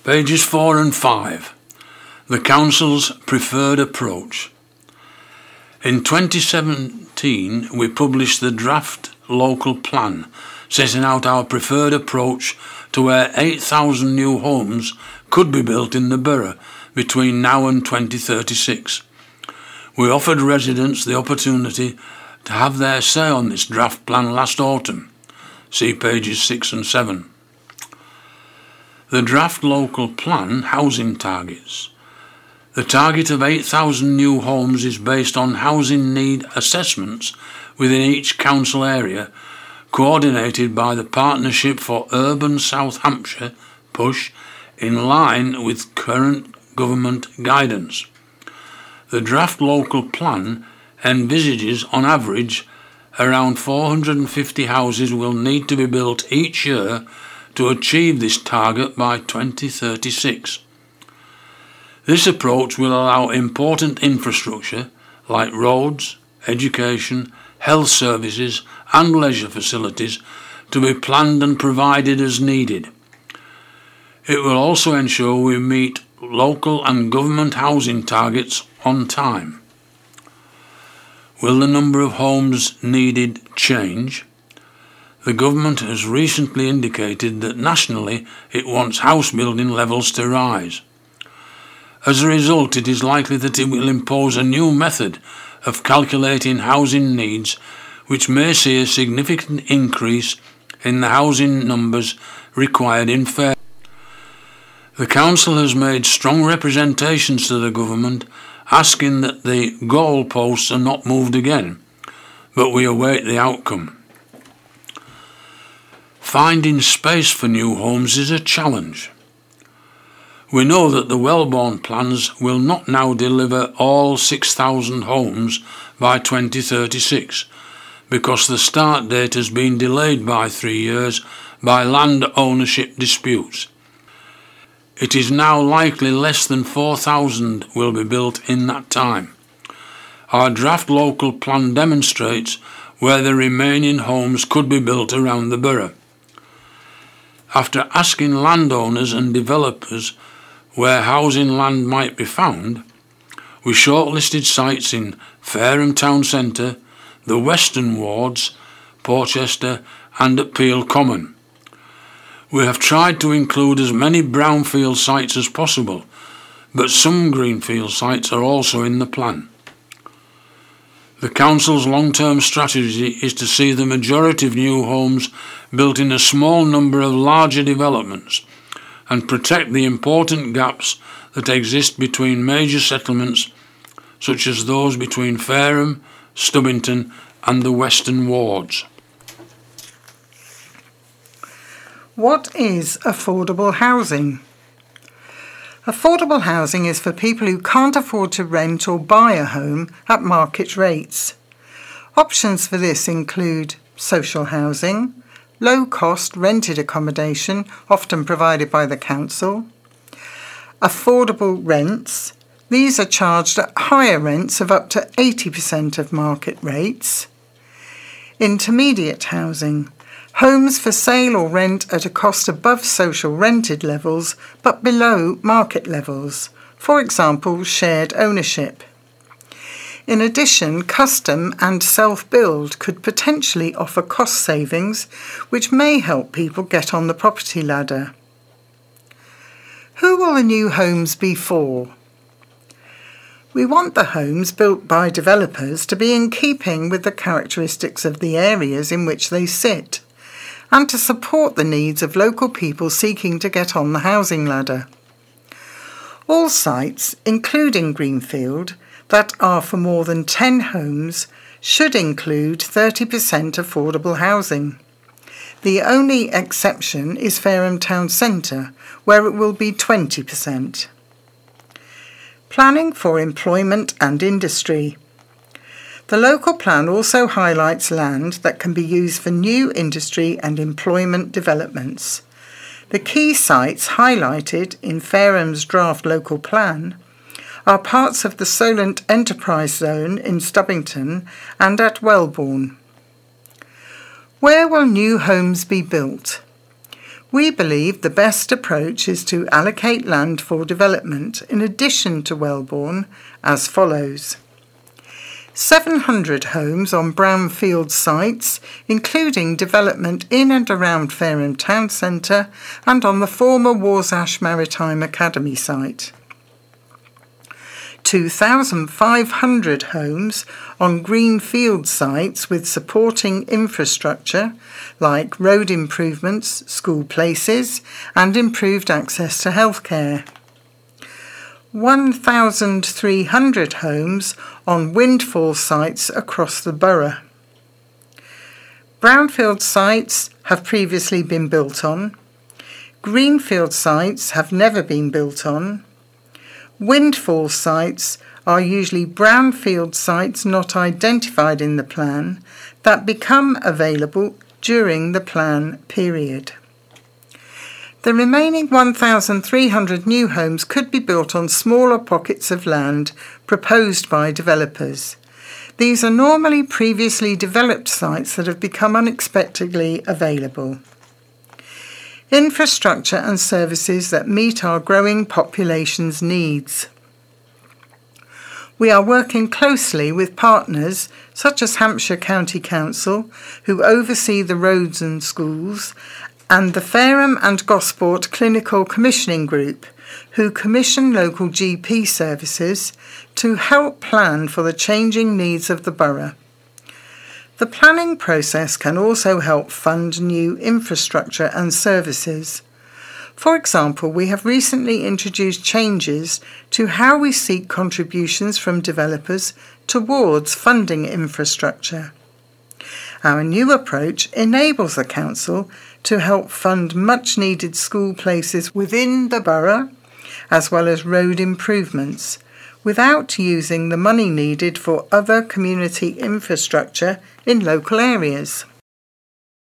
Pages 4 and 5. The Council's preferred approach. In 2017, we published the draft local plan, setting out our preferred approach to where 8,000 new homes could be built in the borough between now and 2036. We offered residents the opportunity to have their say on this draft plan last autumn. See pages 6 and 7. The draft local plan housing targets. The target of 8,000 new homes is based on housing need assessments within each council area, coordinated by the Partnership for Urban South Hampshire, PUSH, in line with current government guidance. The draft local plan envisages, on average, around 450 houses will need to be built each year to achieve this target by 2036. This approach will allow important infrastructure like roads, education, health services and leisure facilities to be planned and provided as needed. It will also ensure we meet local and government housing targets on time. Will the number of homes needed change? The government has recently indicated that nationally it wants house building levels to rise. As a result, it is likely that it will impose a new method of calculating housing needs, which may see a significant increase in the housing numbers required in Fairham. The Council has made strong representations to the government asking that the goalposts are not moved again, but we await the outcome. Finding space for new homes is a challenge. We know that the Wellborn plans will not now deliver all 6,000 homes by 2036 because the start date has been delayed by 3 years by land ownership disputes. It is now likely less than 4,000 will be built in that time. Our draft local plan demonstrates where the remaining homes could be built around the borough. After asking landowners and developers where housing land might be found, we shortlisted sites in Fareham Town Centre, the Western Wards, Porchester and at Peel Common. We have tried to include as many brownfield sites as possible, but some greenfield sites are also in the plan. The Council's long-term strategy is to see the majority of new homes built in a small number of larger developments and protect the important gaps that exist between major settlements such as those between Fareham, Stubbington and the Western Wards. What is affordable housing? Affordable housing is for people who can't afford to rent or buy a home at market rates. Options for this include social housing, low-cost rented accommodation, often provided by the council, affordable rents. These are charged at higher rents of up to 80% of market rates, intermediate housing, homes for sale or rent at a cost above social rented levels but below market levels, for example, shared ownership. In addition, custom and self-build could potentially offer cost savings, which may help people get on the property ladder. Who will the new homes be for? We want the homes built by developers to be in keeping with the characteristics of the areas in which they sit, and to support the needs of local people seeking to get on the housing ladder. All sites, including greenfield, that are for more than 10 homes should include 30% affordable housing. The only exception is Fareham Town Centre, where it will be 20%. Planning for employment and industry. The local plan also highlights land that can be used for new industry and employment developments. The key sites highlighted in Fareham's draft local plan are parts of the Solent Enterprise Zone in Stubbington and at Wellborn. Where will new homes be built? We believe the best approach is to allocate land for development in addition to Wellbourne as follows. 700 homes on brownfield sites, including development in and around Fareham Town Centre and on the former Warsash Maritime Academy site. 2,500 homes on greenfield sites with supporting infrastructure like road improvements, school places and improved access to healthcare. 1,300 homes on windfall sites across the borough. Brownfield sites have previously been built on. Greenfield sites have never been built on. Windfall sites are usually brownfield sites not identified in the plan that become available during the plan period. The remaining 1,300 new homes could be built on smaller pockets of land proposed by developers. These are normally previously developed sites that have become unexpectedly available. Infrastructure and services that meet our growing population's needs. We are working closely with partners such as Hampshire County Council, who oversee the roads and schools, and the Fareham and Gosport Clinical Commissioning Group, who commission local GP services to help plan for the changing needs of the borough. The planning process can also help fund new infrastructure and services. For example, we have recently introduced changes to how we seek contributions from developers towards funding infrastructure. Our new approach enables the council to help fund much-needed school places within the borough, as well as road improvements, without using the money needed for other community infrastructure in local areas.